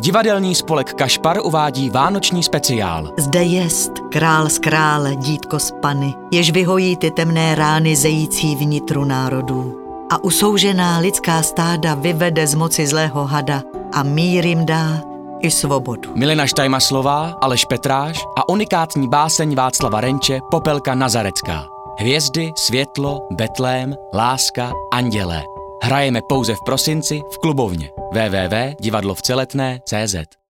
Divadelní spolek Kašpar uvádí vánoční speciál. Zde jest král z krále, dítko z Pany, jež vyhojí ty temné rány zející vnitru národů. A usoužená lidská stáda vyvede z moci zlého hada a mír jim dá i svobodu. Milena Štajmaslová, Aleš Petráš a unikátní báseň Václava Renče Popelka Nazarecká. Hvězdy, světlo, Betlém, láska, andělé. Hrajeme pouze v prosinci v klubovně www.divadlovceletné.cz